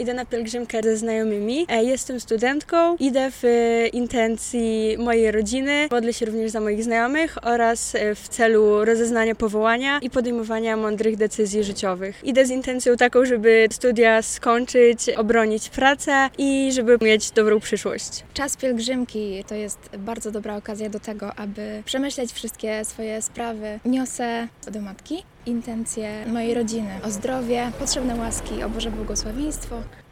Idę na pielgrzymkę ze znajomymi. Jestem studentką. Idę w intencji mojej rodziny. Modlę się również za moich znajomych oraz w celu rozeznania powołania i podejmowania mądrych decyzji życiowych. Idę z intencją taką, żeby studia skończyć, obronić pracę i żeby mieć dobrą przyszłość. Czas pielgrzymki to jest bardzo dobra okazja do tego, aby przemyśleć wszystkie swoje sprawy. Niosę do Matki intencje mojej rodziny o zdrowie, potrzebne łaski, o Boże błogosławieństwo.